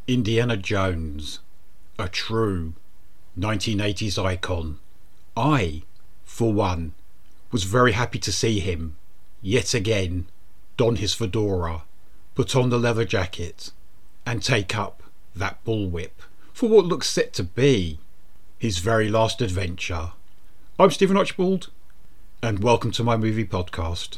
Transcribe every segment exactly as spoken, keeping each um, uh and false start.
Indiana Jones, a true nineteen eighties icon. I, for one, was very happy to see him, yet again, don his fedora, put on the leather jacket, and take up that bullwhip for what looks set to be his very last adventure. I'm Stephen Archibald, and welcome to my movie podcast.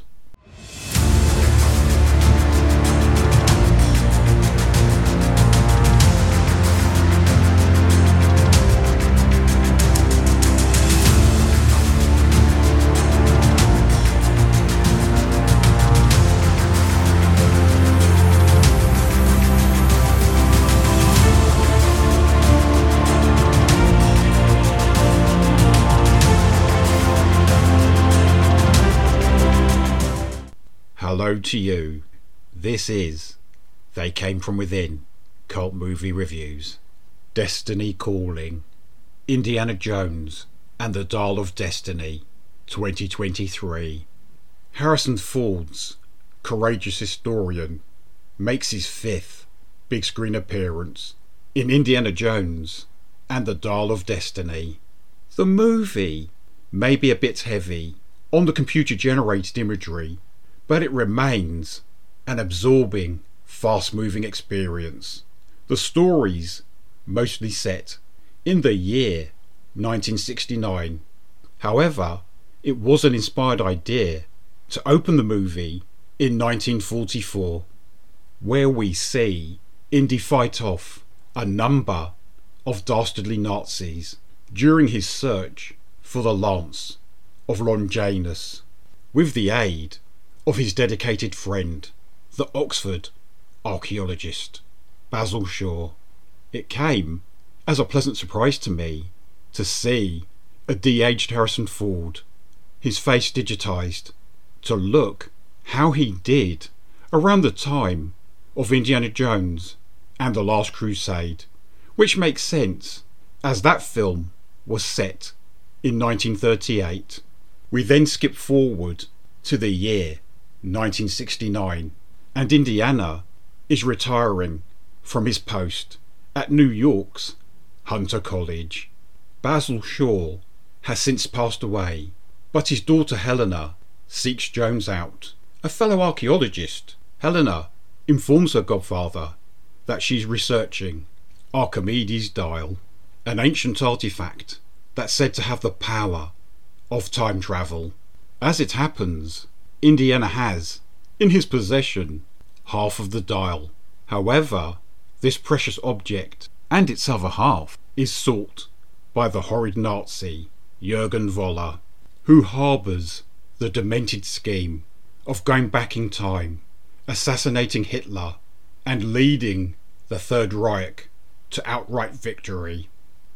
Hello to you. This is They Came From Within, Cult Movie Reviews. Destiny Calling, Indiana Jones and the Dial of Destiny, twenty twenty-three. Harrison Ford's courageous historian makes his fifth big screen appearance in Indiana Jones and the Dial of Destiny. The movie may be a bit heavy on the computer generated imagery, but it remains an absorbing, fast-moving experience. The story's mostly set in the year nineteen sixty-nine. However, it was an inspired idea to open the movie in nineteen forty-four, where we see Indy fight off a number of dastardly Nazis during his search for the Lance of Longinus, with the aid of his dedicated friend, the Oxford archaeologist Basil Shaw. It came as a pleasant surprise to me to see a de-aged Harrison Ford, his face digitised, to look how he did around the time of Indiana Jones and the Last Crusade, which makes sense as that film was set in nineteen thirty-eight. We then skip forward to the year nineteen sixty-nine, and Indiana is retiring from his post at New York's Hunter College. Basil Shaw has since passed away, but his daughter Helena seeks Jones out. A fellow archaeologist, Helena informs her godfather that she's researching Archimedes' dial, an ancient artifact that's said to have the power of time travel. As it happens, Indiana has, in his possession, half of the dial. However, this precious object and its other half is sought by the horrid Nazi Jürgen Voller, who harbours the demented scheme of going back in time, assassinating Hitler, and leading the Third Reich to outright victory.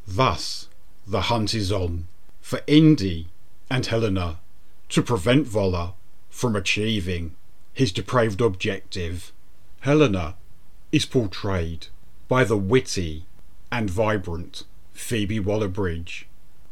Thus, the hunt is on for Indy and Helena to prevent Voller from achieving his depraved objective. Helena is portrayed by the witty and vibrant Phoebe Waller-Bridge.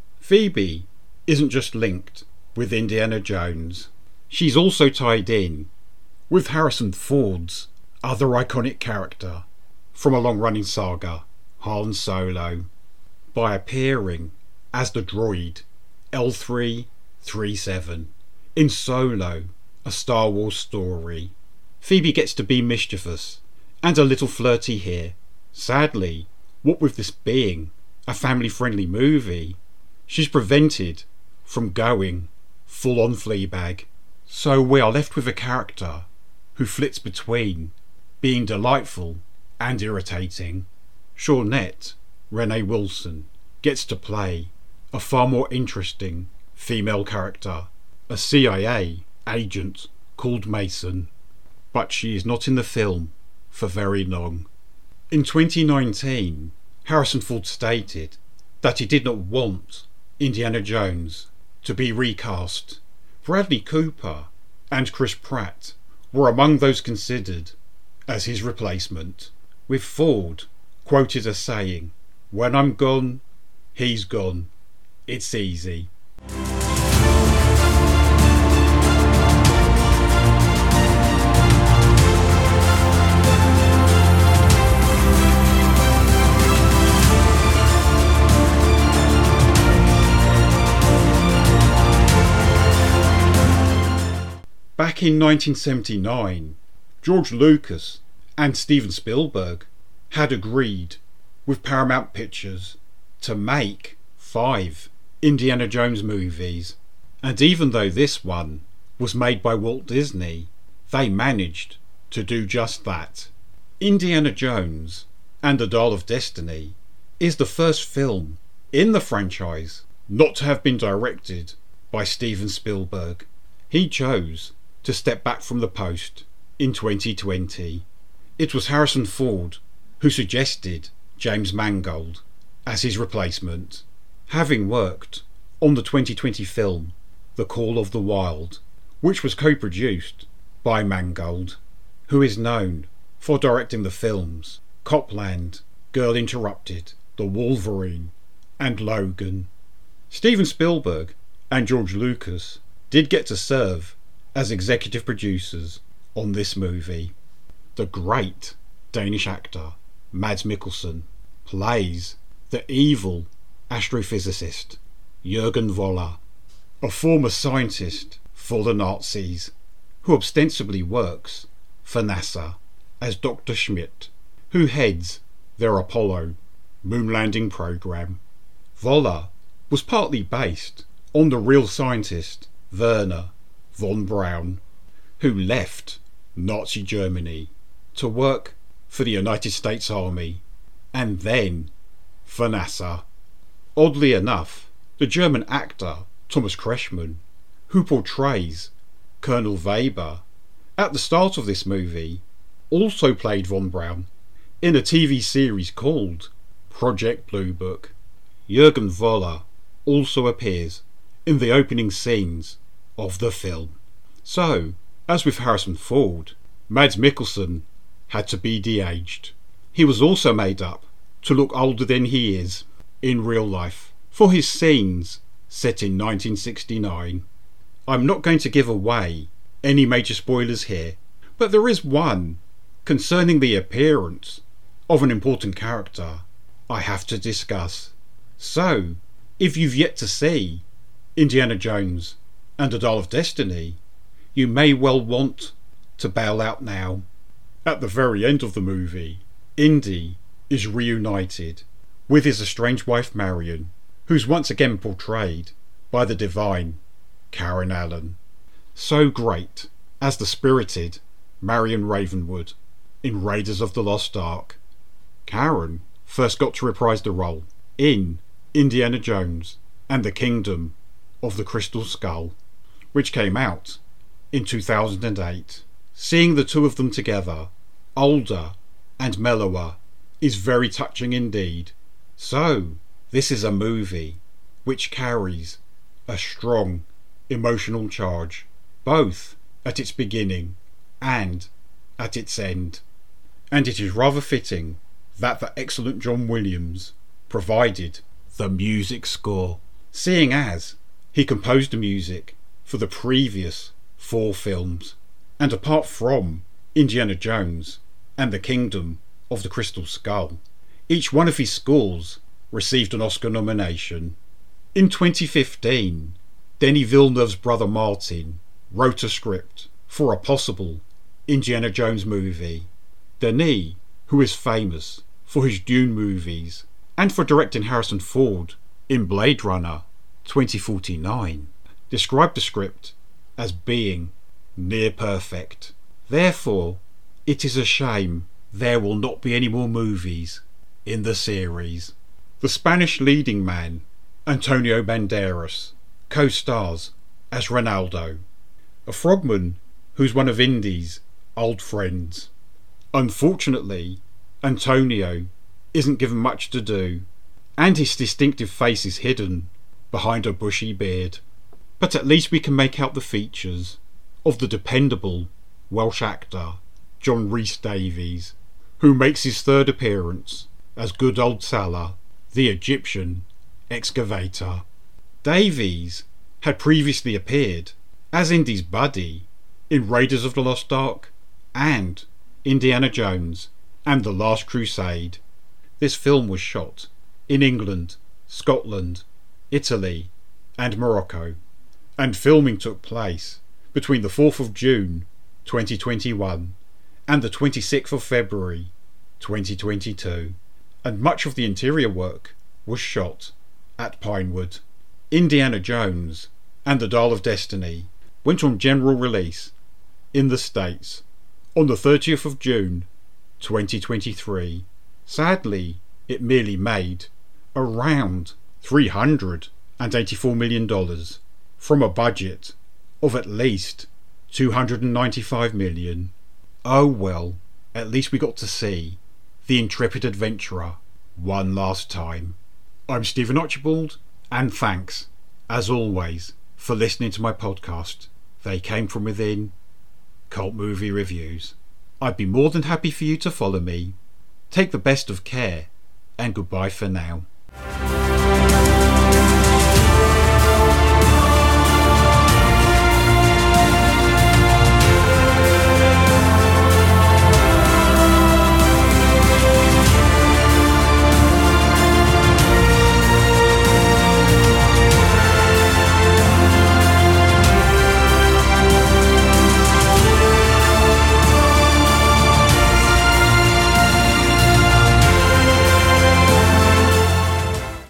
Phoebe isn't just linked with Indiana Jones, she's also tied in with Harrison Ford's other iconic character from a long-running saga, Han Solo, by appearing as the droid L three thirty-seven in Solo, a Star Wars story. Phoebe gets to be mischievous and a little flirty here. Sadly, what with this being a family-friendly movie, she's prevented from going full-on Fleabag. So we are left with a character who flits between being delightful and irritating. Shawnette Renee Wilson gets to play a far more interesting female character, a C I A agent called Mason, but she is not in the film for very long. In twenty nineteen, Harrison Ford stated that he did not want Indiana Jones to be recast. Bradley Cooper and Chris Pratt were among those considered as his replacement, with Ford quoted as saying, "When I'm gone, he's gone. It's easy." Back in nineteen seventy-nine, George Lucas and Steven Spielberg had agreed with Paramount Pictures to make five Indiana Jones movies, and even though this one was made by Walt Disney, they managed to do just that. Indiana Jones and the Dial of Destiny is the first film in the franchise not to have been directed by Steven Spielberg. He chose to step back from the post in twenty twenty. It was Harrison Ford who suggested James Mangold as his replacement, having worked on the twenty twenty film The Call of the Wild, which was co-produced by Mangold, who is known for directing the films Copland, Girl Interrupted, The Wolverine and Logan. Steven Spielberg and George Lucas did get to serve as executive producers on this movie. The great Danish actor Mads Mikkelsen plays the evil astrophysicist Jürgen Voller, a former scientist for the Nazis who ostensibly works for NASA as Doctor Schmidt, who heads their Apollo moon landing program. Voller was partly based on the real scientist Werner von Braun, who left Nazi Germany to work for the United States Army and then for NASA. Oddly enough, the German actor Thomas Kretschmann, who portrays Colonel Weber at the start of this movie, also played von Braun in a T V series called Project Blue Book. Jürgen Voller also appears in the opening scenes of the film. So, as with Harrison Ford, Mads Mikkelsen had to be de-aged. He was also made up to look older than he is in real life for his scenes set in nineteen sixty-nine. I'm not going to give away any major spoilers here, but there is one concerning the appearance of an important character I have to discuss. So, if you've yet to see Indiana Jones and the Dial of Destiny, you may well want to bail out now. At the very end of the movie, Indy is reunited with his estranged wife Marion, who's once again portrayed by the divine Karen Allen. So great as the spirited Marion Ravenwood in Raiders of the Lost Ark. Karen first got to reprise the role in Indiana Jones and the Kingdom of the Crystal Skull, which came out in two thousand eight. Seeing the two of them together, older and mellower, is very touching indeed. So, this is a movie which carries a strong emotional charge, both at its beginning and at its end. And it is rather fitting that the excellent John Williams provided the music score, seeing as he composed the music for the previous four films. And apart from Indiana Jones and the Kingdom of the Crystal Skull, each one of his scores received an Oscar nomination. In twenty fifteen, Denis Villeneuve's brother Martin wrote a script for a possible Indiana Jones movie. Denis, who is famous for his Dune movies and for directing Harrison Ford in Blade Runner twenty forty-nine, described the script as being near perfect. Therefore, it is a shame there will not be any more movies in the series. The Spanish leading man, Antonio Banderas, co-stars as Ronaldo, a frogman who's one of Indy's old friends. Unfortunately, Antonio isn't given much to do, and his distinctive face is hidden behind a bushy beard. But at least we can make out the features of the dependable Welsh actor John Rhys-Davies, who makes his third appearance as good old Salah, the Egyptian excavator. Davies had previously appeared as Indy's buddy in Raiders of the Lost Ark and Indiana Jones and the Last Crusade. This film was shot in England, Scotland, Italy and Morocco, and filming took place between the fourth of June twenty twenty-one and the twenty-sixth of February twenty twenty-two, and much of the interior work was shot at Pinewood. Indiana Jones and the Dial of Destiny went on general release in the States on the thirtieth of June twenty twenty-three. Sadly, it merely made around three hundred eighty-four million dollars from a budget of at least two hundred ninety-five million dollars. Oh well, at least we got to see the intrepid adventurer one last time. I'm Stephen Archibald, and thanks, as always, for listening to my podcast, They Came From Within, Cult Movie Reviews. I'd be more than happy for you to follow me. Take the best of care, and goodbye for now.